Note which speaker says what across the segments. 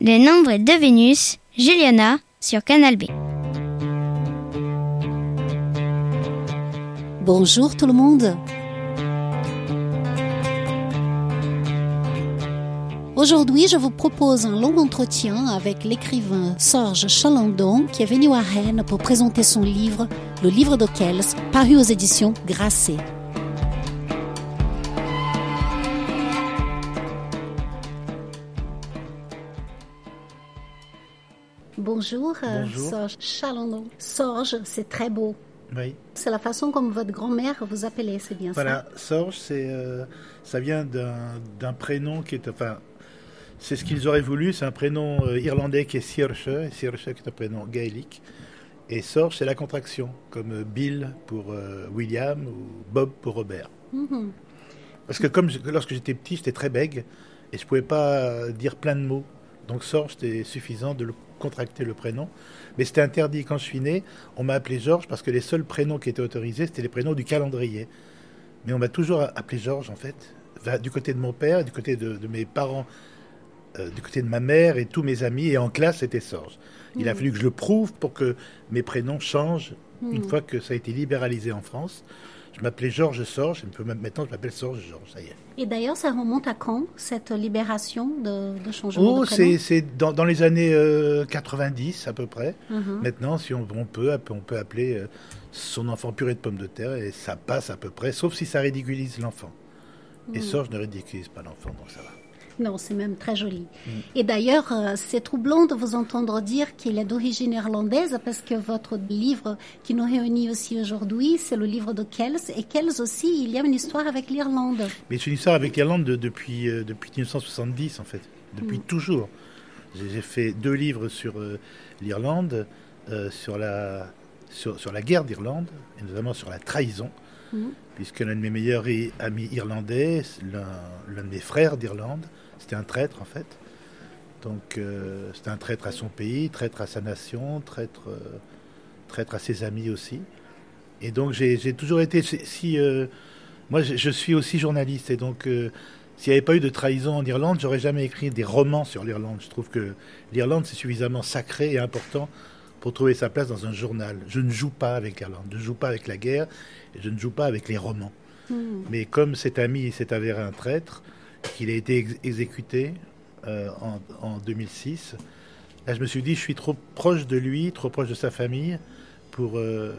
Speaker 1: Les nombres de Vénus, Juliana, sur Canal B.
Speaker 2: Bonjour tout le monde. Aujourd'hui, je vous propose un long entretien avec l'écrivain Sorge Chalandon qui est venu à Rennes pour présenter son livre, Le livre de Kells, paru aux éditions Grasset. Bonjour, Sorge Chalandon. Sorge, c'est très beau.
Speaker 3: Oui.
Speaker 2: C'est la façon comme votre grand-mère vous appelait, c'est bien
Speaker 3: Voilà,
Speaker 2: ça?
Speaker 3: Sorge, ça vient d'un prénom qui est... Enfin, c'est ce qu'ils auraient voulu, c'est un prénom irlandais qui est Saoirse, et Saoirse qui est un prénom gaélique. Et Sorge, c'est la contraction, comme Bill pour William ou Bob pour Robert.
Speaker 2: Mm-hmm.
Speaker 3: Parce que lorsque j'étais petit, j'étais très bègue et je ne pouvais pas dire plein de mots. Donc Sorge, c'était suffisant de contracter le prénom. Mais c'était interdit. Quand je suis né, on m'a appelé Georges parce que les seuls prénoms qui étaient autorisés, c'était les prénoms du calendrier. Mais on m'a toujours appelé Georges, en fait. Du côté de mon père, du côté de mes parents, du côté de ma mère et tous mes amis. Et en classe, c'était Sorge. Il a fallu que je le prouve pour que mes prénoms changent une fois que ça a été libéralisé en France. Je m'appelais Georges Sorge, et maintenant je m'appelle Sorge Georges, ça y est.
Speaker 2: Et d'ailleurs, ça remonte à quand, cette libération de changement de prénom?
Speaker 3: C'est dans les années 90 à peu près. Maintenant, si on peut appeler son enfant purée de pommes de terre et ça passe à peu près, sauf si ça ridiculise l'enfant. Et Sorge ne ridiculise pas l'enfant, donc ça va.
Speaker 2: Non, c'est même très joli. Et d'ailleurs, c'est troublant de vous entendre dire qu'il est d'origine irlandaise parce que votre livre qui nous réunit aussi aujourd'hui, c'est le livre de Kells. Et Kells aussi, il y a une histoire avec l'Irlande.
Speaker 3: Mais c'est une histoire avec l'Irlande depuis 1970 en fait, depuis toujours. J'ai fait 2 livres sur l'Irlande, sur la guerre d'Irlande, et notamment sur la trahison. Puisque l'un de mes meilleurs amis irlandais, l'un de mes frères d'Irlande, c'était un traître en fait. Donc c'était un traître à son pays, traître à sa nation, traître à ses amis aussi. Et donc j'ai toujours été... moi je suis aussi journaliste et donc s'il n'y avait pas eu de trahison en Irlande, j'aurais jamais écrit des romans sur l'Irlande. Je trouve que l'Irlande c'est suffisamment sacré et important pour trouver sa place dans un journal. Je ne joue pas avec l'Irlande, je ne joue pas avec la guerre, et je ne joue pas avec les romans. Mais comme cet ami s'est avéré un traître, qu'il a été exécuté en 2006, là, je me suis dit, je suis trop proche de lui, trop proche de sa famille, pour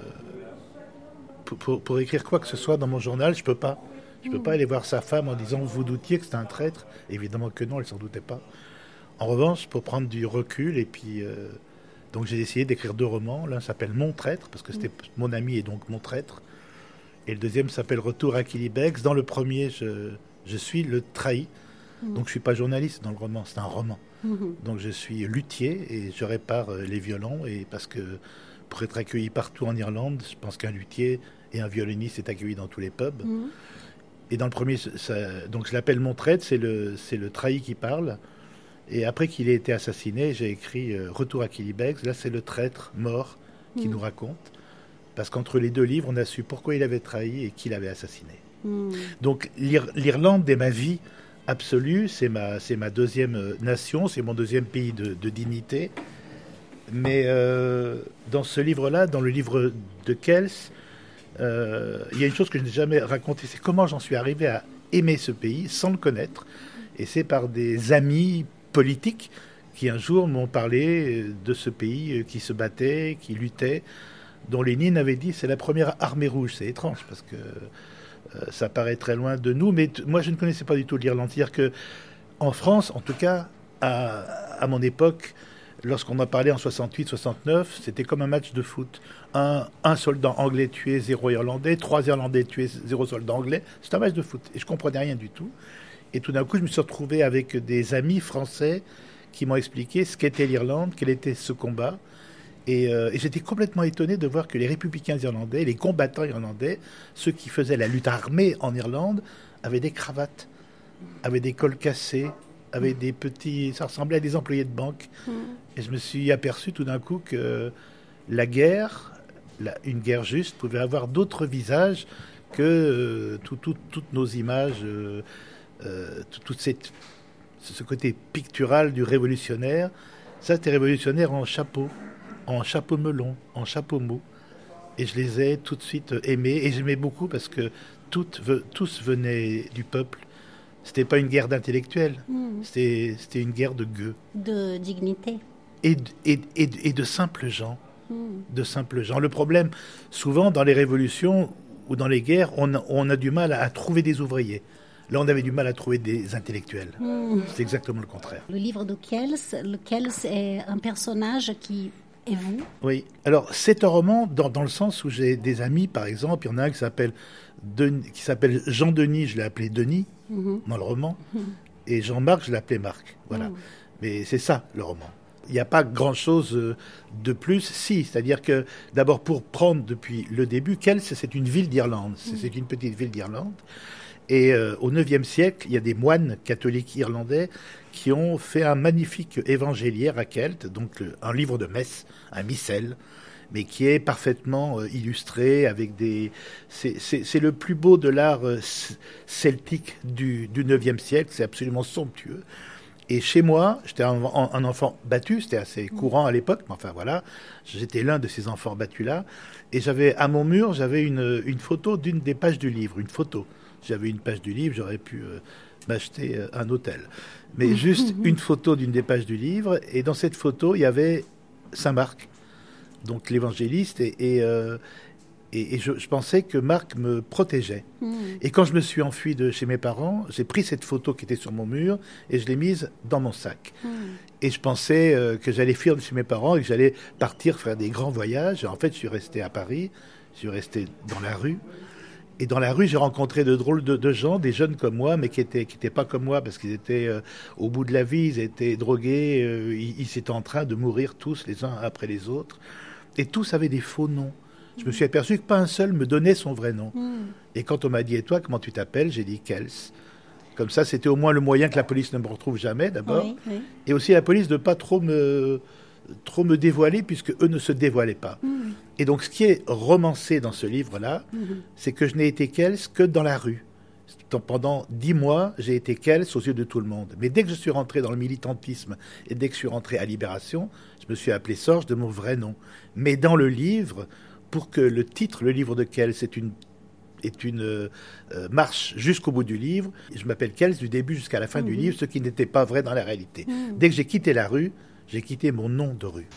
Speaker 3: écrire quoi que ce soit dans mon journal. Je peux pas aller voir sa femme en disant, vous doutiez que c'était un traître? Évidemment que non, elle s'en doutait pas. En revanche, pour prendre du recul et puis... donc j'ai essayé d'écrire 2 romans. L'un s'appelle Mon traître, parce que c'était mon ami et donc mon traître. Et le deuxième s'appelle Retour à Killybegs. Dans le premier, je suis le trahi. Donc je ne suis pas journaliste dans le roman, c'est un roman. Donc je suis luthier et je répare les violons. Et parce que pour être accueilli partout en Irlande, je pense qu'un luthier et un violoniste est accueilli dans tous les pubs. Et dans le premier, donc je l'appelle Mon traître, c'est le trahi qui parle. Et après qu'il ait été assassiné, j'ai écrit Retour à Killybegs. Là, c'est le traître mort qui nous raconte. Parce qu'entre les 2 livres, on a su pourquoi il avait trahi et qui l'avait assassiné. Donc l'Irlande est ma vie absolue, c'est ma deuxième nation, c'est mon deuxième pays de dignité. Mais dans ce livre-là, dans le livre de Kells, il y a une chose que je n'ai jamais racontée, c'est comment j'en suis arrivé à aimer ce pays sans le connaître. Et c'est par des amis politiques qui un jour m'ont parlé de ce pays qui se battait, qui luttait, dont Lénine avait dit c'est la première armée rouge. C'est étrange parce que ça paraît très loin de nous, mais moi je ne connaissais pas du tout l'Irlande. C'est-à-dire que en France, en tout cas à mon époque, lorsqu'on a parlé en 68-69, c'était comme un match de foot. Un soldat anglais tué, 0 Irlandais, 3 Irlandais tués, 0 soldat anglais. C'est un match de foot et je comprenais rien du tout. Et tout d'un coup, je me suis retrouvé avec des amis français qui m'ont expliqué ce qu'était l'Irlande, quel était ce combat. Et j'étais complètement étonné de voir que les républicains irlandais, les combattants irlandais, ceux qui faisaient la lutte armée en Irlande, avaient des cravates, avaient des cols cassés, avaient des petits... Ça ressemblait à des employés de banque. Et je me suis aperçu tout d'un coup que la guerre, une guerre juste, pouvait avoir d'autres visages que toutes nos images... toute ce côté pictural du révolutionnaire. Ça, c'était révolutionnaire en chapeau melon, en chapeau mou. Et je les ai tout de suite aimés. Et j'aimais beaucoup parce que tous venaient du peuple. C'était pas une guerre d'intellectuels. C'était une guerre de gueux.
Speaker 2: De dignité.
Speaker 3: Et de simples gens. De simples gens. Le problème, souvent, dans les révolutions ou dans les guerres, on a du mal à trouver des ouvriers. Là, on avait du mal à trouver des intellectuels. C'est exactement le contraire.
Speaker 2: Le livre de Kels est un personnage qui est vous.
Speaker 3: Oui. Alors, c'est un roman dans le sens où j'ai des amis, par exemple. Il y en a un qui s'appelle Jean-Denis, je l'ai appelé Denis, dans le roman. Et Jean-Marc, je l'ai appelé Marc. Voilà. Mais c'est ça, le roman. Il n'y a pas grand-chose de plus. Si, c'est-à-dire que, d'abord, pour prendre depuis le début, Kells, c'est une ville d'Irlande. C'est une petite ville d'Irlande. Et au IXe siècle, il y a des moines catholiques irlandais qui ont fait un magnifique évangéliaire à Kelt, donc un livre de messe, un missel, mais qui est parfaitement illustré avec des... C'est le plus beau de l'art celtique du IXe siècle, c'est absolument somptueux. Et chez moi, j'étais un enfant battu, c'était assez courant à l'époque, mais enfin voilà, j'étais l'un de ces enfants battus-là, et à mon mur, j'avais une photo d'une des pages du livre, une photo. J'avais une page du livre, j'aurais pu m'acheter un hôtel. Mais juste une photo d'une des pages du livre, et dans cette photo, il y avait Saint Marc, donc l'évangéliste, et je pensais que Marc me protégeait. Et quand je me suis enfui de chez mes parents, j'ai pris cette photo qui était sur mon mur, et je l'ai mise dans mon sac. Et je pensais que j'allais fuir de chez mes parents, et que j'allais partir faire des grands voyages. En fait, je suis resté à Paris, je suis resté dans la rue. Et dans la rue, j'ai rencontré de drôles de gens, des jeunes comme moi, mais qui étaient pas comme moi, parce qu'ils étaient au bout de la vie, ils étaient drogués, ils étaient en train de mourir tous, les uns après les autres. Et tous avaient des faux noms. Je me suis aperçu que pas un seul me donnait son vrai nom. Et quand on m'a dit « Et toi, comment tu t'appelles ?» J'ai dit « Kells ». Comme ça, c'était au moins le moyen que la police ne me retrouve jamais, d'abord. Oui. Et aussi la police de pas trop me dévoiler, puisque eux ne se dévoilaient pas. Et donc, ce qui est romancé dans ce livre-là, c'est que je n'ai été Kells que dans la rue. Pendant 10 mois, j'ai été Kells aux yeux de tout le monde. Mais dès que je suis rentré dans le militantisme et dès que je suis rentré à Libération, je me suis appelé Sorge de mon vrai nom. Mais dans le livre, pour que le titre, le livre de Kells, est une marche jusqu'au bout du livre, je m'appelle Kells du début jusqu'à la fin du livre, ce qui n'était pas vrai dans la réalité. Dès que j'ai quitté la rue, j'ai quitté mon nom de rue.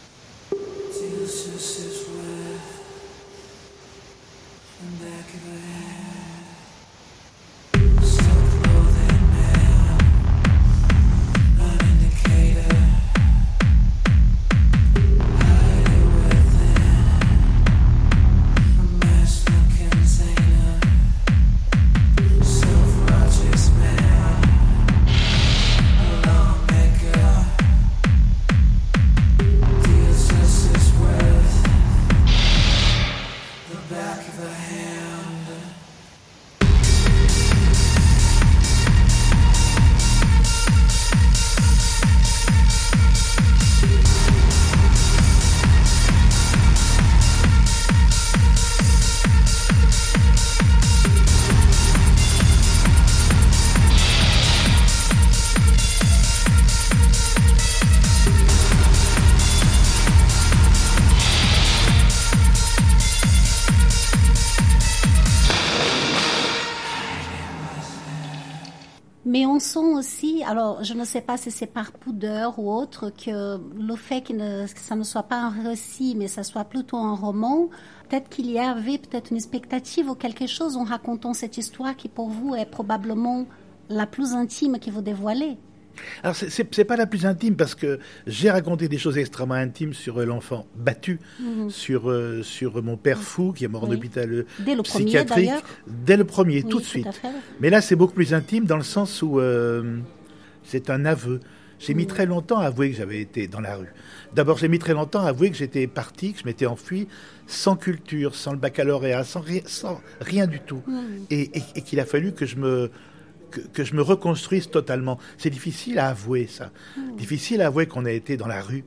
Speaker 2: Mais on sent aussi, alors je ne sais pas si c'est par pudeur ou autre, que le fait que ça ne soit pas un récit, mais ça soit plutôt un roman, peut-être qu'il y avait peut-être une expectative ou quelque chose en racontant cette histoire qui pour vous est probablement la plus intime que vous dévoilez.
Speaker 3: Alors, c'est pas la plus intime, parce que j'ai raconté des choses extrêmement intimes sur l'enfant battu, sur mon père fou qui est mort en hôpital psychiatrique. Dès le premier, tout de suite. Mais là, c'est beaucoup plus intime dans le sens où c'est un aveu. J'ai mis très longtemps à avouer que j'avais été dans la rue. D'abord, j'ai mis très longtemps à avouer que j'étais parti, que je m'étais enfui, sans culture, sans le baccalauréat, sans rien du tout. Et qu'il a fallu que je me reconstruise totalement. C'est difficile à avouer, ça. Difficile à avouer qu'on a été dans la rue.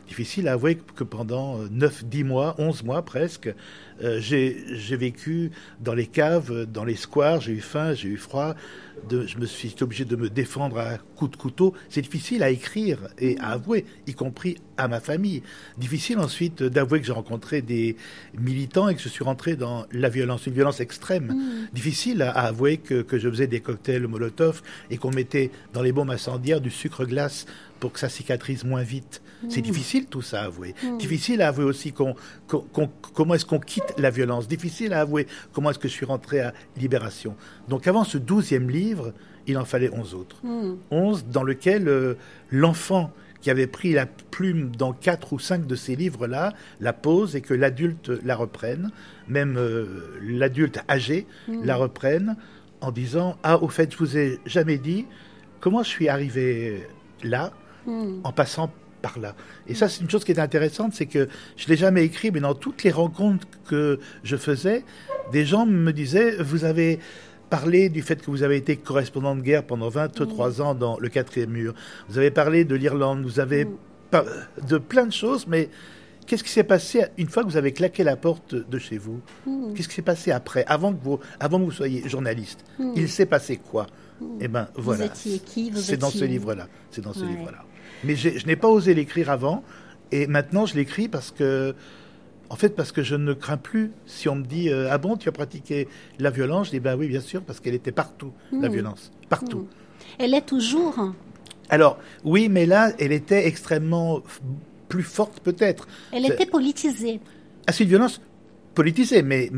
Speaker 3: difficile à avouer que pendant 9, 10 mois, 11 mois presque, j'ai vécu dans les caves, dans les squares, j'ai eu faim, j'ai eu froid, je me suis obligé de me défendre à coups de couteau. C'est difficile à écrire et à avouer, y compris à ma famille. Difficile ensuite d'avouer que j'ai rencontré des militants et que je suis rentré dans la violence, une violence extrême. Difficile à avouer que je faisais des cocktails Molotov et qu'on mettait dans les bombes incendiaires du sucre glace pour que ça cicatrise moins vite. C'est difficile tout ça à avouer. Difficile à avouer aussi comment est-ce qu'on quitte la violence. Difficile à avouer comment est-ce que je suis rentré à Libération. Donc avant ce 12e livre, il en fallait 11 autres. 11 dans lequel l'enfant qui avait pris la plume dans 4 ou 5 de ces livres-là la pose et que l'adulte la reprenne, même l'adulte âgé la reprenne en disant « Ah, au fait, je vous ai jamais dit comment je suis arrivé là en passant par là. » Et ça, c'est une chose qui est intéressante, c'est que je l'ai jamais écrit, mais dans toutes les rencontres que je faisais, des gens me disaient « Vous avez parlé du fait que vous avez été correspondant de guerre pendant 23 ans dans le 4e mur. Vous avez parlé de l'Irlande, vous avez de plein de choses, mais qu'est-ce qui s'est passé une fois que vous avez claqué la porte de chez vous? Qu'est-ce qui s'est passé après, avant que vous soyez journaliste? Il s'est passé quoi? Eh ben voilà.
Speaker 2: Vous étiez qui?
Speaker 3: C'est dans ce livre-là. C'est dans ce livre-là. Mais je n'ai pas osé l'écrire avant, et maintenant je l'écris parce que je ne crains plus. Si on me dit ah bon, tu as pratiqué la violence, je dis ben oui, bien sûr, parce qu'elle était partout, la violence, partout.
Speaker 2: Elle est toujours.
Speaker 3: Alors oui, mais là, elle était extrêmement plus forte peut-être.
Speaker 2: Elle était politisée.
Speaker 3: Ah, c'est une violence politisée, mais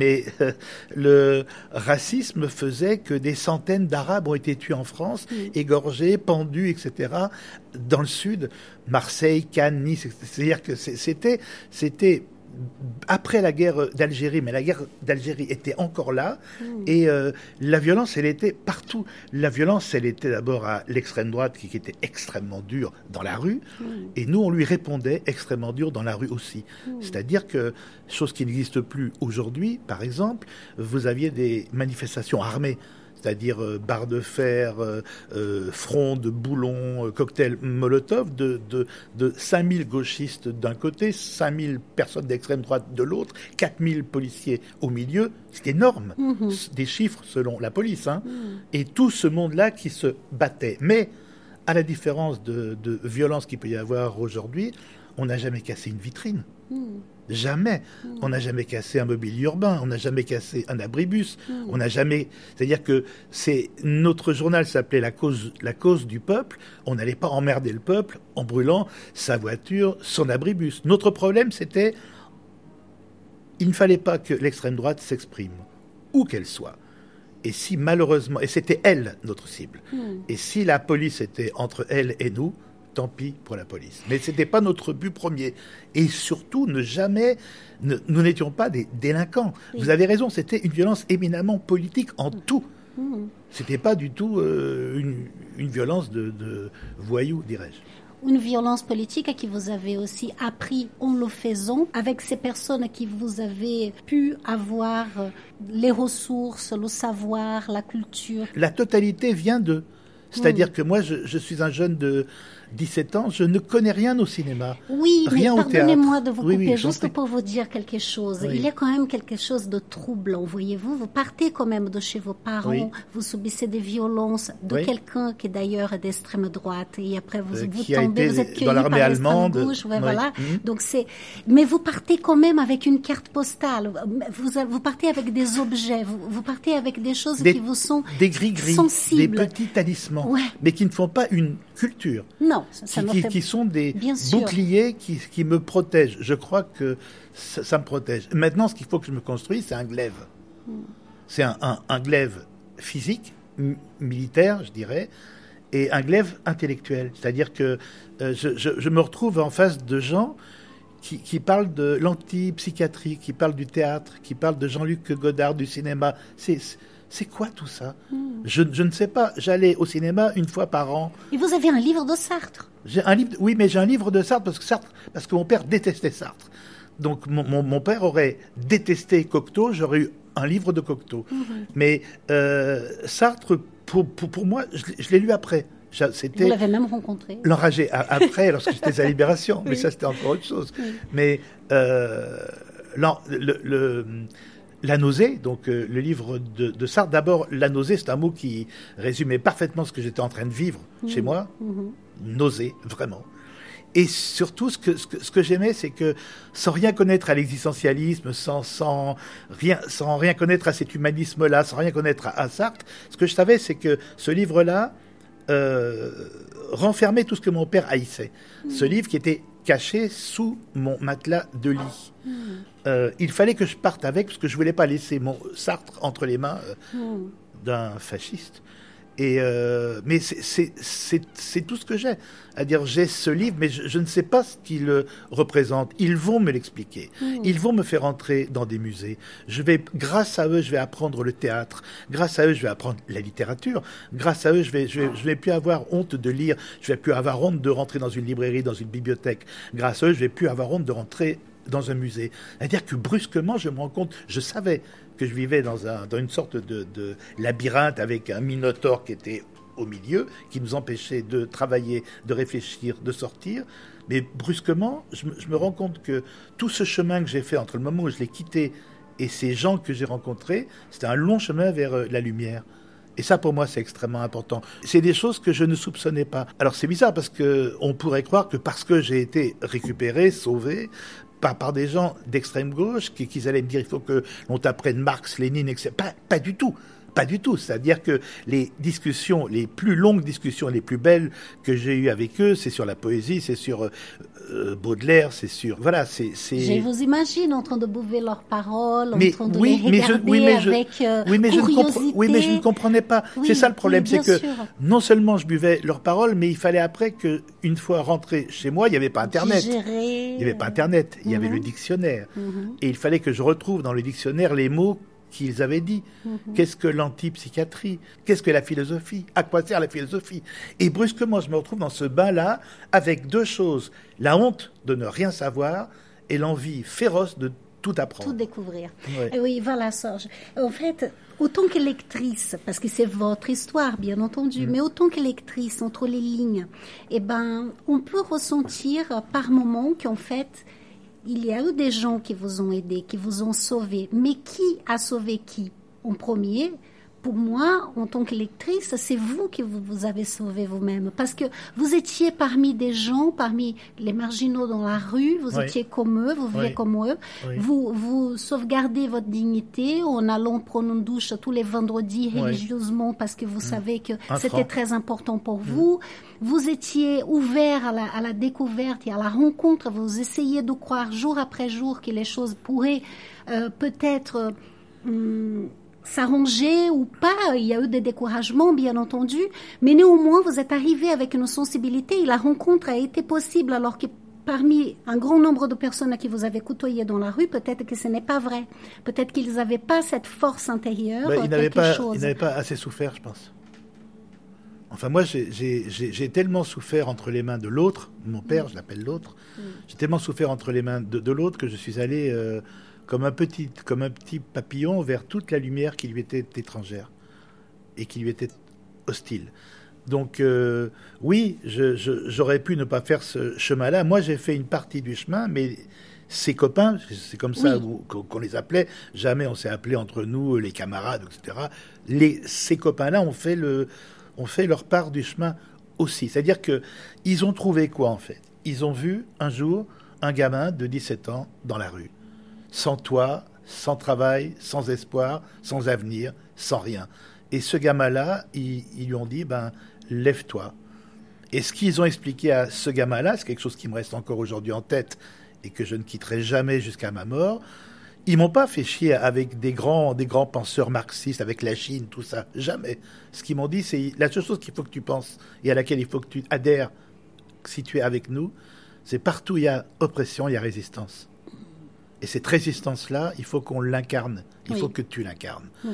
Speaker 3: le racisme faisait que des centaines d'Arabes ont été tués en France, égorgés, pendus, etc. Dans le sud, Marseille, Cannes, Nice, c'est-à-dire que c'était après la guerre d'Algérie, mais la guerre d'Algérie était encore là, et la violence, elle était partout. La violence, elle était d'abord à l'extrême droite, qui était extrêmement dure dans la rue, et nous, on lui répondait extrêmement dur dans la rue aussi. C'est-à-dire que, chose qui n'existe plus aujourd'hui, par exemple, vous aviez des manifestations armées, c'est-à-dire barres de fer, frondes, boulons, cocktails Molotov de 5000 gauchistes d'un côté, 5000 personnes d'extrême droite de l'autre, 4000 policiers au milieu. C'est énorme, des chiffres selon la police. Et tout ce monde-là qui se battait. Mais, à la différence de violence qu'il peut y avoir aujourd'hui, on n'a jamais cassé une vitrine. Jamais. On n'a jamais cassé un mobilier urbain, on n'a jamais cassé un abribus, on n'a jamais... C'est-à-dire que notre journal s'appelait la cause du peuple, on n'allait pas emmerder le peuple en brûlant sa voiture, son abribus. Notre problème, c'était... Il ne fallait pas que l'extrême droite s'exprime, où qu'elle soit. Et si malheureusement... Et c'était elle, notre cible. Et si la police était entre elle et nous... Tant pis pour la police. Mais ce n'était pas notre but premier. Et surtout, nous n'étions pas des délinquants. Vous avez raison, c'était une violence éminemment politique en tout. Ce n'était pas du tout une violence de voyous, dirais-je.
Speaker 2: Une violence politique qui vous avez aussi appris en le faisant avec ces personnes qui vous avez pu avoir les ressources, le savoir, la culture.
Speaker 3: La totalité vient d'eux. C'est-à-dire que moi, je suis un jeune de 17 ans, je ne connais rien au cinéma.
Speaker 2: Oui,
Speaker 3: rien
Speaker 2: mais pardonnez-moi de vous couper,
Speaker 3: oui,
Speaker 2: juste pour vous dire quelque chose.
Speaker 3: Oui.
Speaker 2: Il y a quand même quelque chose de troublant, voyez-vous. Vous partez quand même de chez vos parents, vous subissez des violences de quelqu'un qui d'ailleurs est d'extrême droite, et après vous tombez, vous êtes cueilli par l'extrême gauche. Voilà. Donc mais vous partez quand même avec une carte postale. Vous partez avec des objets, vous partez avec des choses qui vous sont
Speaker 3: des gris-gris,
Speaker 2: sensibles.
Speaker 3: Des petits talismans, mais qui ne font pas une culture.
Speaker 2: Non.
Speaker 3: Qui sont des boucliers qui me protègent. Je crois que ça me protège. Maintenant, ce qu'il faut que je me construise, c'est un glaive. C'est un glaive physique, militaire, je dirais, et un glaive intellectuel. C'est-à-dire que je me retrouve en face de gens qui parlent de l'antipsychiatrie, qui parlent du théâtre, qui parlent de Jean-Luc Godard, du cinéma. C'est quoi tout ça? Je ne sais pas. J'allais au cinéma une fois par an.
Speaker 2: Et vous avez un livre de Sartre?
Speaker 3: Oui, mais j'ai un livre de Sartre parce que mon père détestait Sartre. Donc mon père aurait détesté Cocteau, j'aurais eu un livre de Cocteau. Mais Sartre, pour moi, je l'ai lu après.
Speaker 2: Vous l'avez même rencontré.
Speaker 3: L'enragé. Après, lorsque j'étais à Libération. Mais ça, c'était encore autre chose. Oui. Mais la nausée, donc le livre de Sartre, d'abord, la nausée, c'est un mot qui résumait parfaitement ce que j'étais en train de vivre chez moi. Nausée, vraiment. Et surtout, ce que j'aimais, c'est que sans rien connaître à l'existentialisme, sans rien connaître à cet humanisme-là, sans rien connaître à Sartre, ce que je savais, c'est que ce livre-là renfermait tout ce que mon père haïssait. Ce livre qui était caché sous mon matelas de lit. Il fallait que je parte avec, parce que je ne voulais pas laisser mon Sartre entre les mains d'un fasciste. Mais c'est tout ce que j'ai. C'est-à-dire, j'ai ce livre, mais je ne sais pas ce qu'il représente. Ils vont me l'expliquer. Ils vont me faire entrer dans des musées. Grâce à eux, je vais apprendre le théâtre. Grâce à eux, je vais apprendre la littérature. Grâce à eux, je vais plus avoir honte de lire. Je vais plus avoir honte de rentrer dans une librairie, dans une bibliothèque. Grâce à eux, je vais plus avoir honte de rentrer dans un musée. C'est-à-dire que brusquement, je me rends compte, je savais que je vivais dans une sorte de labyrinthe avec un minotaure qui était au milieu, qui nous empêchait de travailler, de réfléchir, de sortir. Mais brusquement, je me rends compte que tout ce chemin que j'ai fait entre le moment où je l'ai quitté et ces gens que j'ai rencontrés, c'était un long chemin vers la lumière. Et ça, pour moi, c'est extrêmement important. C'est des choses que je ne soupçonnais pas. Alors, c'est bizarre parce qu'on pourrait croire que parce que j'ai été récupéré, sauvé, par des gens d'extrême gauche, qu'ils allaient me dire il faut que l'on t'apprenne Marx, Lénine, etc. Pas du tout. Pas du tout. C'est-à-dire que les discussions, les plus longues discussions, les plus belles que j'ai eues avec eux, c'est sur la poésie, c'est sur Baudelaire, c'est sur... Voilà, c'est...
Speaker 2: Je vous imagine en train de bouffer leurs paroles, en train de les regarder avec curiosité.
Speaker 3: Oui, mais je ne comprenais pas. Oui, c'est ça le problème, c'est que non seulement je buvais leurs paroles, mais il fallait après qu'une fois rentré chez moi, il n'y avait pas Internet. Il n'y avait pas Internet, il y avait le dictionnaire. Et il fallait que je retrouve dans le dictionnaire les mots qu'ils avaient dit. Qu'est-ce que l'antipsychiatrie? Qu'est-ce que la philosophie? À quoi sert la philosophie? Et brusquement, je me retrouve dans ce bain-là avec deux choses. La honte de ne rien savoir et l'envie féroce de tout apprendre.
Speaker 2: Tout découvrir.
Speaker 3: Ouais.
Speaker 2: Et oui, voilà, Serge. En fait, autant que lectrice, parce que c'est votre histoire, bien entendu, mais autant que lectrice, entre les lignes, on peut ressentir par moments qu'en fait, il y a eu des gens qui vous ont aidé, qui vous ont sauvé. Mais qui a sauvé qui? En premier, pour moi, en tant que lectrice, c'est vous qui vous avez sauvé vous-même. Parce que vous étiez parmi des gens, parmi les marginaux dans la rue, vous étiez comme eux, vous viviez comme eux. Vous sauvegardez votre dignité en allant prendre une douche tous les vendredis religieusement parce que vous savez que c'était très important pour vous. Vous étiez ouvert à la découverte et à la rencontre. Vous essayez de croire jour après jour que les choses pourraient peut-être s'arranger ou pas. Il y a eu des découragements, bien entendu. Mais néanmoins, vous êtes arrivé avec une sensibilité et la rencontre a été possible alors que parmi un grand nombre de personnes à qui vous avez côtoyé dans la rue, peut-être que ce n'est pas vrai. Peut-être qu'ils n'avaient pas cette force intérieure.
Speaker 3: Ils n'avaient pas assez souffert, je pense. Enfin, moi, j'ai tellement souffert entre les mains de l'autre, mon père, je l'appelle l'autre, j'ai tellement souffert entre les mains de l'autre que je suis allé comme un petit papillon vers toute la lumière qui lui était étrangère et qui lui était hostile. Donc, oui, j'aurais pu ne pas faire ce chemin-là. Moi, j'ai fait une partie du chemin, mais ses copains, c'est comme ça qu'on les appelait, jamais on s'est appelé entre nous, les camarades, etc. Ces copains-là ont fait leur part du chemin aussi. C'est-à-dire qu'ils ont trouvé quoi, en fait? Ils ont vu, un jour, un gamin de 17 ans dans la rue. Sans toit, sans travail, sans espoir, sans avenir, sans rien. Et ce gamin-là, ils lui ont dit, lève-toi. Et ce qu'ils ont expliqué à ce gamin-là, c'est quelque chose qui me reste encore aujourd'hui en tête et que je ne quitterai jamais jusqu'à ma mort. Ils m'ont pas fait chier avec des grands penseurs marxistes, avec la Chine, tout ça. Jamais. Ce qu'ils m'ont dit, c'est la seule chose qu'il faut que tu penses et à laquelle il faut que tu adhères si tu es avec nous, c'est partout où il y a oppression, il y a résistance. Et cette résistance-là, il faut qu'on l'incarne. Il faut que tu l'incarnes.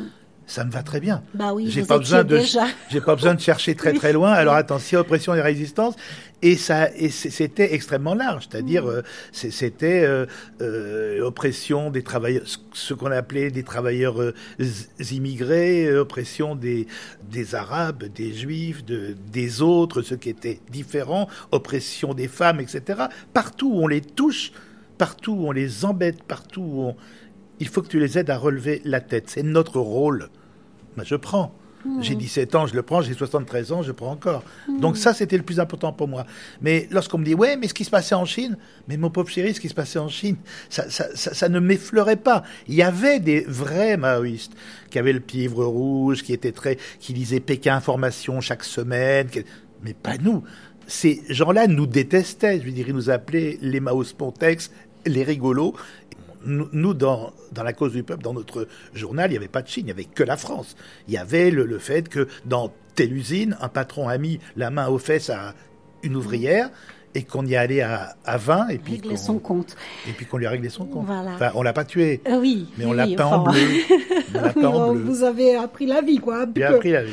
Speaker 3: ça me va très bien.
Speaker 2: Bah oui,
Speaker 3: j'ai pas besoin
Speaker 2: déjà.
Speaker 3: J'ai pas besoin de chercher très très loin. Alors attention, oppression et résistance. Et c'était extrêmement large. C'est-à-dire, c'était oppression des travailleurs, ce qu'on appelait des travailleurs immigrés, oppression des Arabes, des Juifs, des autres, ceux qui étaient différents, oppression des femmes, etc. Partout où on les touche, partout où on les embête, partout où il faut que tu les aides à relever la tête. C'est notre rôle. Ben, je prends. J'ai 17 ans, je le prends. J'ai 73 ans, je prends encore. Donc ça, c'était le plus important pour moi. Mais lorsqu'on me dit, ouais, mais ce qui se passait en Chine, mais mon pauvre chéri, ce qui se passait en Chine, ça ne m'effleurait pas. Il y avait des vrais maoïstes qui avaient le pièvre rouge, qui lisaient Pékin Information chaque semaine, mais pas nous. Ces gens-là nous détestaient. Je veux dire, ils nous appelaient les Mao Spontex, les rigolos. Nous, dans la cause du peuple, dans notre journal, il n'y avait pas de Chine, il n'y avait que la France. Il y avait le fait que dans telle usine, un patron a mis la main aux fesses à une ouvrière et qu'on y allait à 20 et puis
Speaker 2: régler son compte.
Speaker 3: Et puis qu'on lui a réglé son compte.
Speaker 2: Voilà.
Speaker 3: Enfin, on l'a pas tué,
Speaker 2: oui,
Speaker 3: mais on l'a peint en bleu. On l'a peint en bleu.
Speaker 2: Vous avez appris la vie, quoi.
Speaker 3: J'ai appris la vie.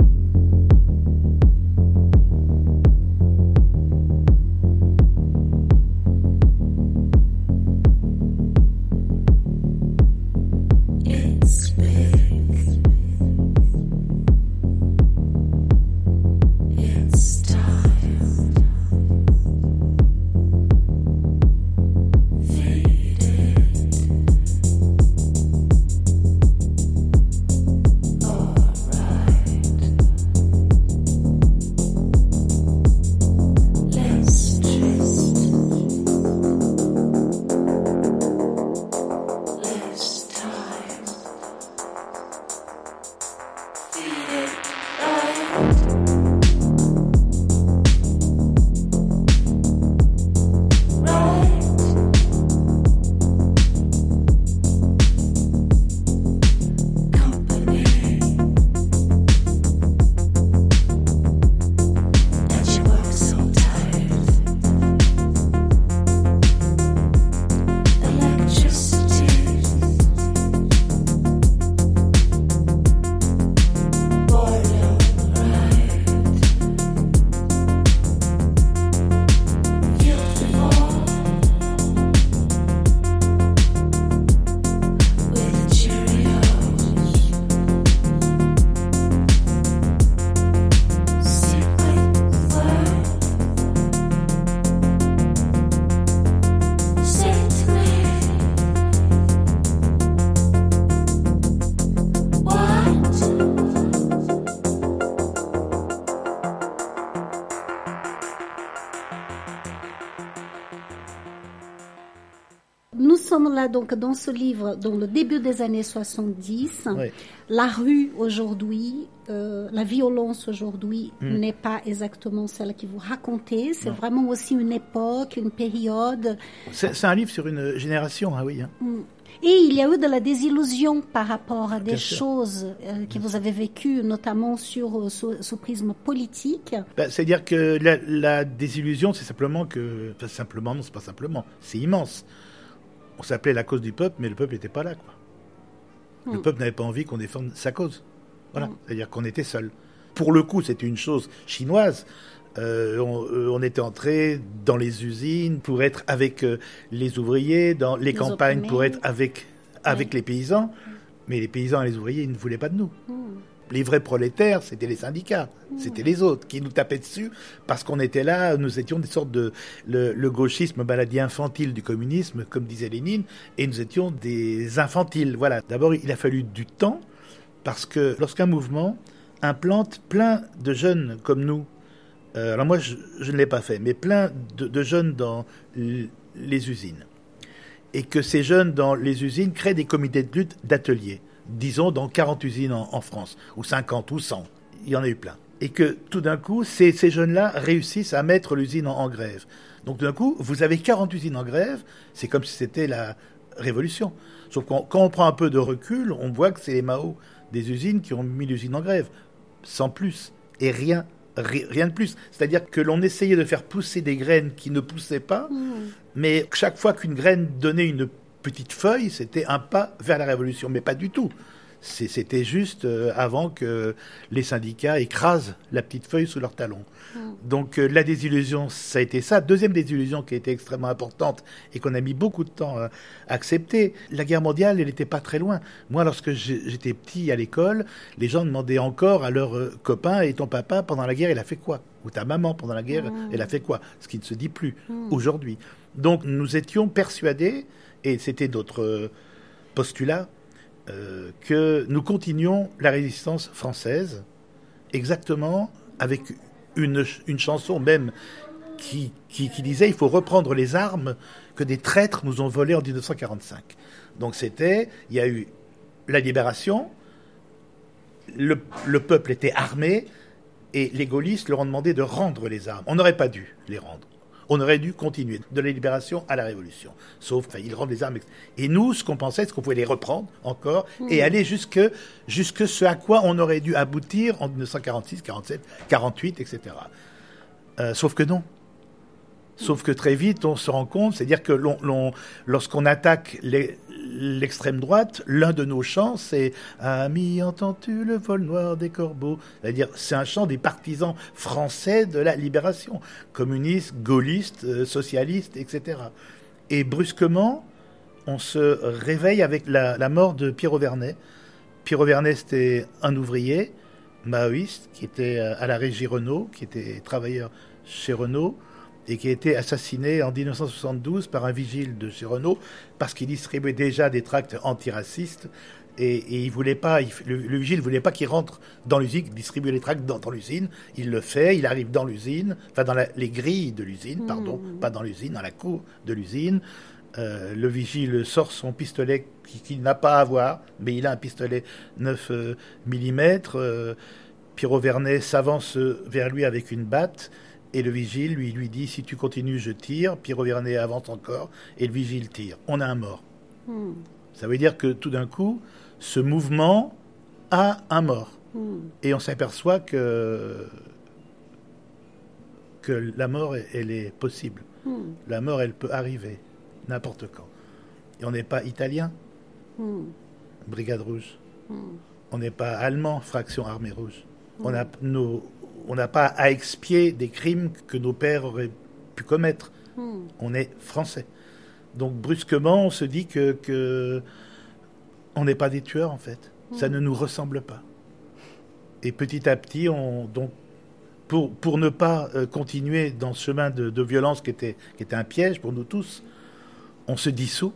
Speaker 2: Nous sommes là donc dans ce livre, dans le début des années 70.
Speaker 3: Oui.
Speaker 2: La rue aujourd'hui, la violence aujourd'hui n'est pas exactement celle que vous racontez. C'est vraiment aussi une époque, une période.
Speaker 3: C'est un livre sur une génération, hein, oui. Hein.
Speaker 2: Et il y a eu de la désillusion par rapport à des
Speaker 3: Bien sûr.
Speaker 2: choses que vous avez vécues, notamment sur ce prisme politique.
Speaker 3: Ben, c'est-à-dire que la désillusion, c'est simplement que... Enfin, simplement, non, c'est pas simplement. C'est immense. On s'appelait la cause du peuple, mais le peuple n'était pas là, quoi. Le peuple n'avait pas envie qu'on défende sa cause. Voilà. C'est-à-dire qu'on était seul. Pour le coup, c'était une chose chinoise. On était entré dans les usines pour être avec les ouvriers, dans les campagnes
Speaker 2: opprimés.
Speaker 3: pour être avec les paysans. Mais les paysans et les ouvriers, ils ne voulaient pas de nous. Les vrais prolétaires, c'était les syndicats, c'était les autres qui nous tapaient dessus parce qu'on était là, nous étions des sortes de... Le gauchisme, maladie infantile du communisme, comme disait Lénine, et nous étions des infantiles. Voilà. D'abord, il a fallu du temps parce que lorsqu'un mouvement implante plein de jeunes comme nous, alors moi, je ne l'ai pas fait, mais plein de jeunes dans les usines, et que ces jeunes dans les usines créent des comités de lutte d'ateliers, disons dans 40 usines en France, ou 50 ou 100, il y en a eu plein. Et que tout d'un coup, ces jeunes-là réussissent à mettre l'usine en grève. Donc tout d'un coup, vous avez 40 usines en grève, c'est comme si c'était la révolution. Sauf que quand on prend un peu de recul, on voit que c'est les Mao des usines qui ont mis l'usine en grève, sans plus, et rien de plus. C'est-à-dire que l'on essayait de faire pousser des graines qui ne poussaient pas, mais chaque fois qu'une graine donnait une petite feuille, c'était un pas vers la révolution, mais pas du tout. C'était juste avant que les syndicats écrasent la petite feuille sous leurs talons. Donc la désillusion, ça a été ça. Deuxième désillusion qui a été extrêmement importante et qu'on a mis beaucoup de temps à accepter, la guerre mondiale, elle n'était pas très loin. Moi, lorsque j'étais petit à l'école, les gens demandaient encore à leurs copains, et ton papa, pendant la guerre, il a fait quoi? Ou ta maman, pendant la guerre, elle a fait quoi? Ce qui ne se dit plus aujourd'hui. Donc nous étions persuadés, et c'était notre postulat, que nous continuions la résistance française, exactement avec une chanson même qui disait il faut reprendre les armes que des traîtres nous ont volées en 1945. Donc il y a eu la libération, le peuple était armé et les gaullistes leur ont demandé de rendre les armes. On n'aurait pas dû les rendre. On aurait dû continuer de la libération à la révolution. Sauf qu'ils rendent les armes. Et nous, ce qu'on pensait, c'est qu'on pouvait les reprendre encore et aller jusque ce à quoi on aurait dû aboutir en 1946, 47, 48, etc. Sauf que non. Sauf que très vite, on se rend compte, c'est-à-dire que lorsqu'on attaque l'extrême droite, l'un de nos chants, c'est « Ami, entends-tu le vol noir des corbeaux ?» C'est-à-dire, c'est un chant des partisans français de la libération, communistes, gaullistes, socialistes, etc. Et brusquement, on se réveille avec la mort de Pierre Auvernais. Pierre Auvernais, c'était un ouvrier maoïste qui était à la régie Renault, qui était travailleur chez Renault, et qui a été assassiné en 1972 par un vigile de chez Renault parce qu'il distribuait déjà des tracts antiracistes et il voulait pas, le vigile ne voulait pas qu'il rentre dans l'usine, distribuer les tracts dans l'usine. Il le fait, il arrive dans l'usine, enfin dans les grilles de l'usine, pardon, pas dans l'usine, dans la cour de l'usine. Le vigile sort son pistolet qu'il n'a pas à avoir, mais il a un pistolet 9 mm. Pierre Auvernais s'avance vers lui avec une batte. Et le vigile lui dit, si tu continues, je tire. Pierre Auvernais avance encore, et le vigile tire. On a un mort. Ça veut dire que tout d'un coup, ce mouvement a un mort. Et on s'aperçoit que la mort, elle est possible. La mort, elle peut arriver, n'importe quand. Et on n'est pas italien, Brigade Rouge. On n'est pas allemand, Fraction Armée Rouge. On n'a pas à expier des crimes que nos pères auraient pu commettre. On est français. Donc brusquement, on se dit que on n'est pas des tueurs, en fait. Ça ne nous ressemble pas. Et petit à petit, donc, pour ne pas continuer dans ce chemin de violence qui était un piège pour nous tous, on se dissout.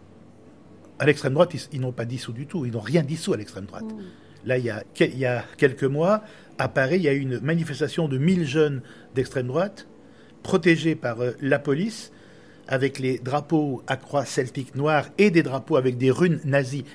Speaker 3: À l'extrême droite, ils n'ont pas dissous du tout. Ils n'ont rien dissous à l'extrême droite. Là, il y a quelques mois, à Paris, il y a eu une manifestation de 1000 jeunes d'extrême droite, protégés par la police, avec les drapeaux à croix celtique noire et des drapeaux avec des runes nazies,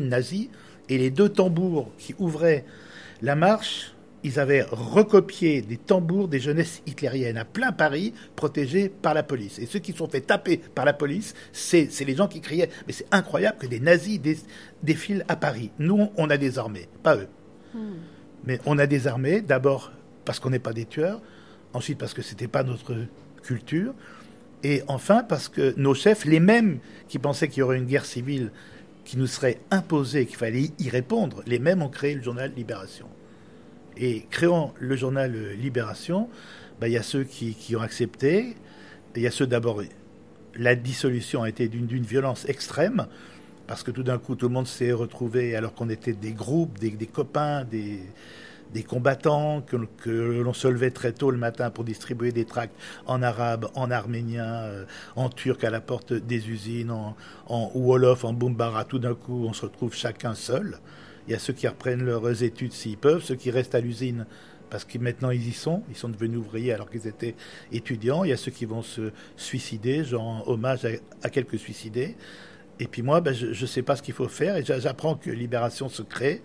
Speaker 3: et les deux tambours qui ouvraient la marche, ils avaient recopié des tambours des jeunesses hitlériennes à plein Paris, protégés par la police. Et ceux qui sont fait taper par la police, c'est les gens qui criaient « Mais c'est incroyable que des nazis défilent à Paris. Nous, on a des armées, pas eux. » Mais on a des armées, d'abord parce qu'on n'est pas des tueurs, ensuite parce que ce n'était pas notre culture, et enfin parce que nos chefs, les mêmes qui pensaient qu'il y aurait une guerre civile qui nous serait imposée, qu'il fallait y répondre, les mêmes ont créé le journal Libération. Et créant le journal Libération, il y a ceux qui ont accepté, il y a ceux d'abord, la dissolution a été d'une violence extrême, parce que tout d'un coup, tout le monde s'est retrouvé, alors qu'on était des groupes, des copains, des combattants, que l'on se levait très tôt le matin pour distribuer des tracts en arabe, en arménien, en turc à la porte des usines, en wolof, en boumbara. Tout d'un coup, on se retrouve chacun seul. Il y a ceux qui reprennent leurs études s'ils peuvent, ceux qui restent à l'usine parce que maintenant ils sont devenus ouvriers alors qu'ils étaient étudiants. Il y a ceux qui vont se suicider, genre hommage à quelques suicidés. Et puis moi, je ne sais pas ce qu'il faut faire et j'apprends que Libération se crée.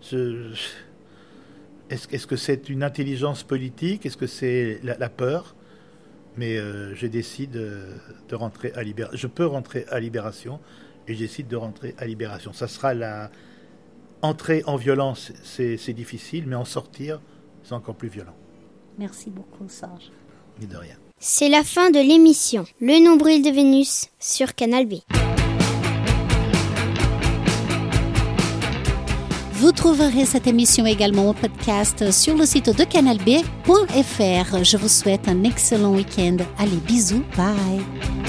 Speaker 3: Est-ce que c'est une intelligence politique? Est-ce que c'est la peur? Mais je décide de rentrer à Libération. Je peux rentrer à Libération et je décide de rentrer à Libération. Ça sera la... Entrer en violence, c'est difficile, mais en sortir, c'est encore plus violent.
Speaker 2: Merci beaucoup, Serge.
Speaker 3: Mais de rien.
Speaker 1: C'est la fin de l'émission Le Nombril de Vénus sur Canal B.
Speaker 2: Vous trouverez cette émission également au podcast sur le site de canalb.fr. Je vous souhaite un excellent week-end. Allez, bisous, bye.